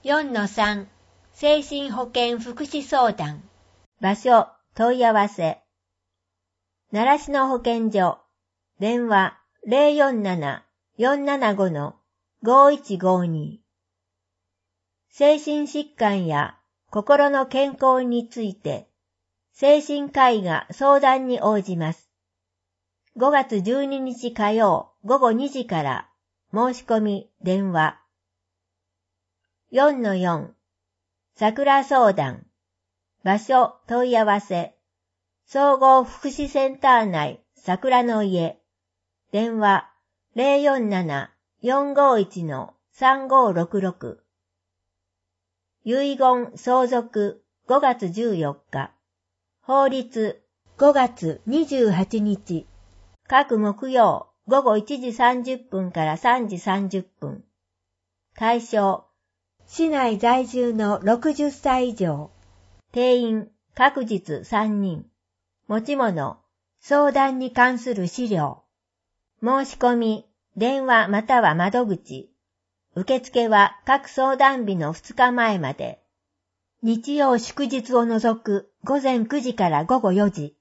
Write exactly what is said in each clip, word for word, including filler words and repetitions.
よんのさん 精神保健福祉相談。場所、問い合わせ。習志野保健所。電話 ゼロよんなな よんななご ごいちごに。精神疾患や心の健康について、精神科医が相談に応じます。ごがつじゅうににち火曜ごごにじから申し込み電話。よんのよん 桜相談。場所問い合わせ。総合福祉センター内桜の家。電話 ゼロよんなな よんごいち さんごろくろく。遺言相続ごがつじゅうよっか。法律ごがつにじゅうはちにち。各木曜ごごいちじさんじゅっぷんからさんじさんじゅっぷん。対象市内在住のろくじゅっさい以上。定員各日さんにん。持ち物相談に関する資料。申し込み電話または窓口。受付は各相談日のふつかまえまで。日曜祝日を除くごぜんくじからごごよじ。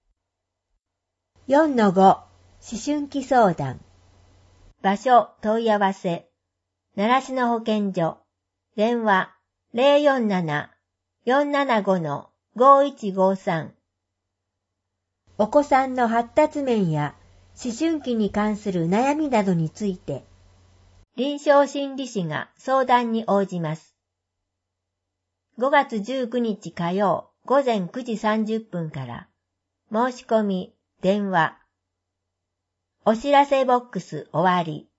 よんのご 思春期相談。場所問い合わせ。習志野保健所。電話 ゼロよんなな よんななご ごいちごさん。お子さんの発達面や思春期に関する悩みなどについて、臨床心理士が相談に応じます。ごがつじゅうくにち火曜ごぜんくじさんじゅっぷんから、申し込み、電話。お知らせボックス終わり。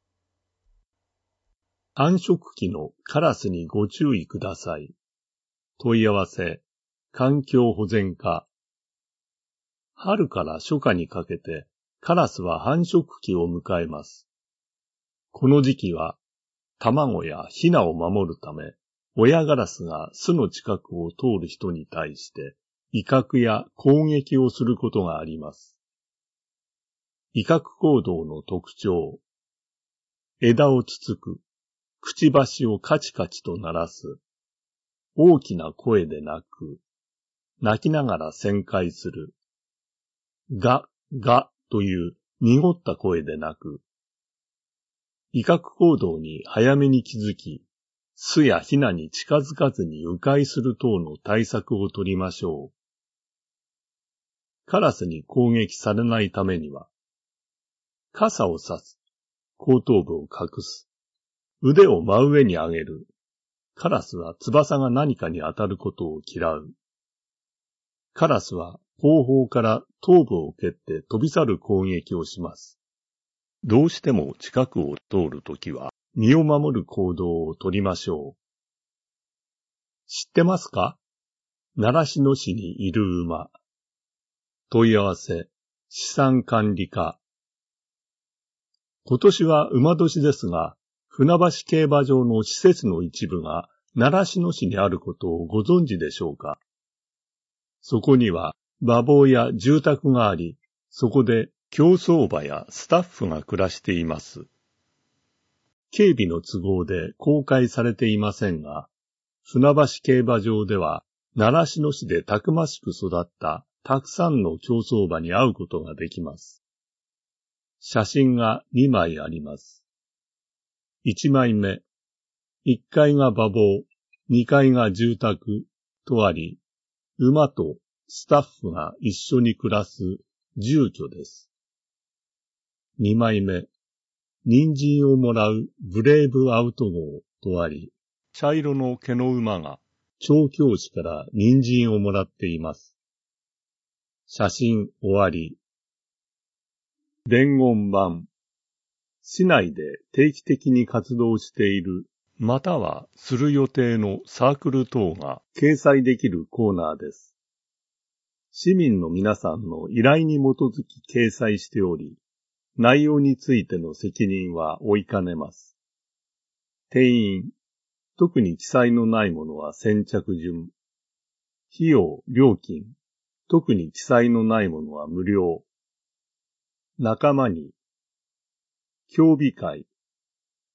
繁殖期のカラスにご注意ください。問い合わせ、環境保全課。春から初夏にかけて、カラスは繁殖期を迎えます。この時期は、卵やヒナを守るため、親ガラスが巣の近くを通る人に対して、威嚇や攻撃をすることがあります。威嚇行動の特徴。枝をつつく。くちばしをカチカチと鳴らす。大きな声で鳴く。鳴きながら旋回する。ガ、ガという濁った声で鳴く。威嚇行動に早めに気づき、巣やヒナに近づかずに迂回する等の対策を取りましょう。カラスに攻撃されないためには、傘を差す。後頭部を隠す。腕を真上に上げる。カラスは翼が何かに当たることを嫌う。カラスは後方から頭部を蹴って飛び去る攻撃をします。どうしても近くを通るときは身を守る行動をとりましょう。知ってますか？習志野市にいる馬。問い合わせ、資産管理課。今年は馬年ですが、船橋競馬場の施設の一部が習志野市にあることをご存知でしょうか？そこには馬房や住宅があり、そこで競走馬やスタッフが暮らしています。警備の都合で公開されていませんが、船橋競馬場では習志野市でたくましく育ったたくさんの競走馬に会うことができます。写真がにまいあります。いちまいめ、いっかいが馬房、にかいが住宅とあり、馬とスタッフが一緒に暮らす住居です。にまいめ、人参をもらうブレイブアウト号とあり、茶色の毛の馬が調教師から人参をもらっています。写真終わり。伝言板。市内で定期的に活動している、またはする予定のサークル等が掲載できるコーナーです。市民の皆さんの依頼に基づき掲載しており、内容についての責任は負いかねます。定員、特に記載のないものは先着順。費用、料金、特に記載のないものは無料。仲間に、協備会、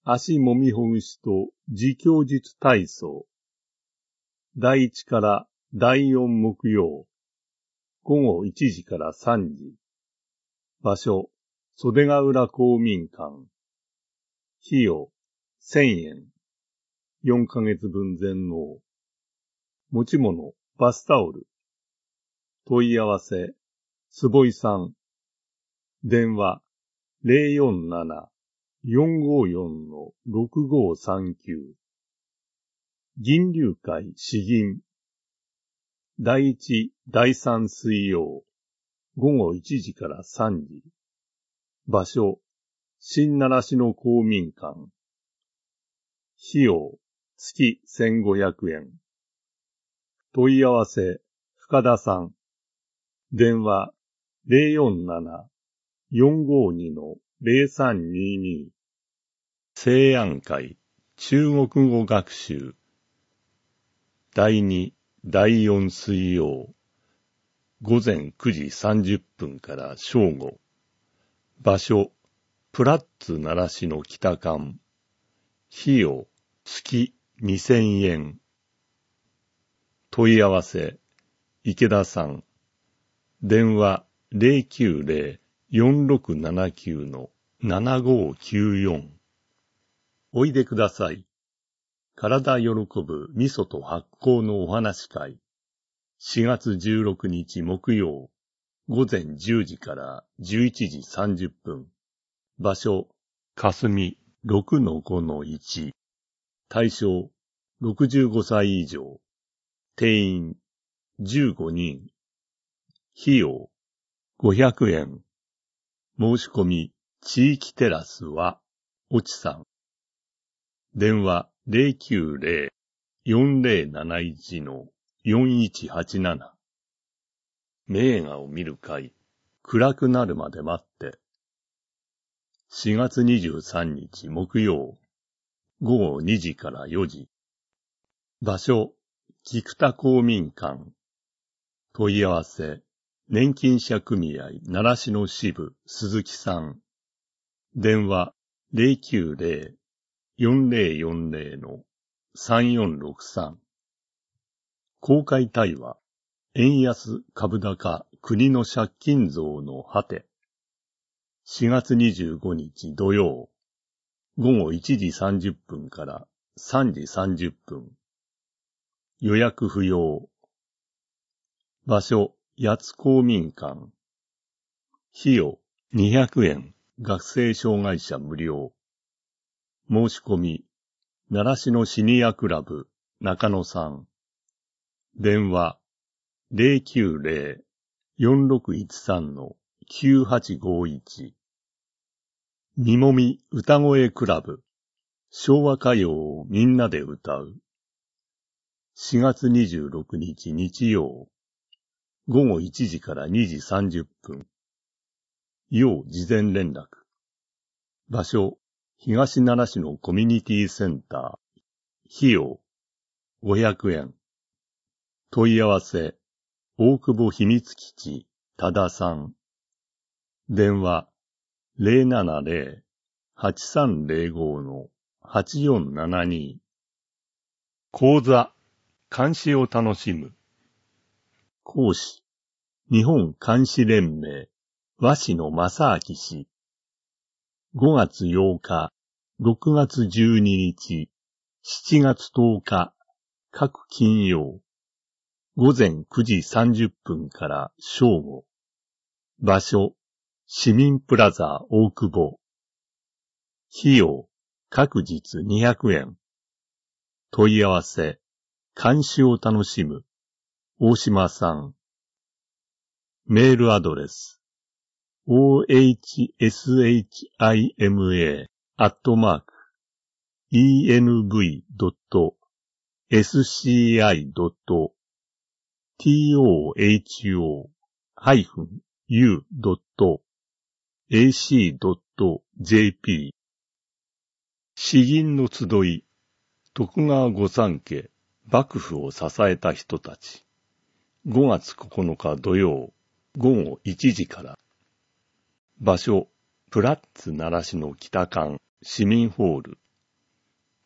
足もみほぐしと自供術体操。だいいちからだいよん木曜。午後いちじからさんじ。場所、袖ヶ浦公民館。費用、せんえん。よんかげつぶん全納。持ち物、バスタオル。問い合わせ、坪井さん。電話、ゼロよんなな よんごよん ろくごさんきゅう。銀龍会詩吟。だいいち、だいさん水曜。午後いちじからさんじ。場所、新習志野公民館。費用、月せんごひゃくえん。問い合わせ、深田さん。電話、ゼロよんなな よんごに ゼロさんにに。西安会中国語学習。だいに、だいよん水曜。午前くじさんじゅっぷんから正午。場所、プラッツ習志野北館。費用、月にせんえん。問い合わせ、池田さん。電話ゼロきゅうゼロ よんろくななきゅう ななごきゅうよん。おいでください。体喜ぶ味噌と発酵のお話会。しがつじゅうろくにち木曜。午前じゅうじからじゅういちじさんじゅっぷん。場所、霞 ろくのごのいち。対象、ろくじゅうごさい以上。定員、じゅうごにん。費用、ごひゃくえん。申し込み、地域テラスは、おちさん。電話、ゼロきゅうゼロ よんゼロなないち よんいちはちなな。名画を見る会、暗くなるまで待って。しがつにじゅうさんにち木曜。午後にじからよじ。場所、菊田公民館。問い合わせ、年金者組合習志野支部鈴木さん。電話、ゼロきゅうゼロ よんゼロよんゼロ さんよんろくさん。公開対話、円安株高国の借金増の果て。しがつにじゅうごにち土曜。午後いちじさんじゅっぷんからさんじさんじゅっぷん。予約不要。場所、八津公民館。費用、にひゃくえん。学生障害者無料。申し込み、習志野シニアクラブ、中野さん。電話、ゼロきゅうゼロ よんろくいちさん きゅうはちごいち。みもみ歌声クラブ、昭和歌謡をみんなで歌う。しがつにじゅうろくにち日曜。午後いちじからにじさんじゅっぷん。要事前連絡。場所、東習志野コミュニティセンター。費用、ごひゃくえん。問い合わせ、大久保秘密基地、多田さん。電話、ゼロななゼロ はちさんゼロご はちよんななに。講座、漢詩を楽しむ。講師、日本漢詩連盟、和紙野正明氏。ごがつようか、ろくがつじゅうににち、しちがつとおか、各金曜。午前くじさんじゅっぷんから正午。場所、市民プラザ大久保。費用、各日にひゃくえん。問い合わせ、漢詩を楽しむ。大島さん。メールアドレス、オーエイチエスエイチアイエムエー アットマーク、イーエヌブイドットエスシーアイドットトホハイフンユードットエーシードットジェーピー。詩吟の集い、徳川御三家、幕府を支えた人たち。ごがつここのか土曜、午後いちじから。場所、プラッツ習志野北館市民ホール。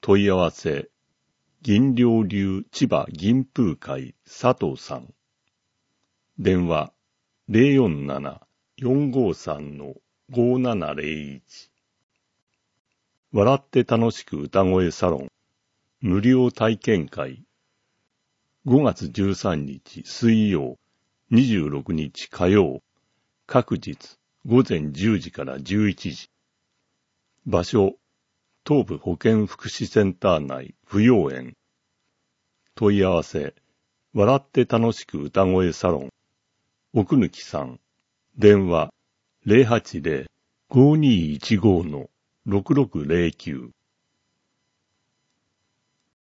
問い合わせ、銀陵流千葉銀風会佐藤さん。電話、ゼロよんなな よんごさん ごななゼロいち。笑って楽しく歌声サロン、無料体験会。ごがつじゅうさんにち水曜、にじゅうろくにち火曜、各日ごぜんじゅうじからじゅういちじ。場所、東部保健福祉センター内扶養園。問い合わせ、笑って楽しく歌声サロン、奥貫さん。電話、ゼロはちゼロ ごにーいちご ろくろくゼロきゅう。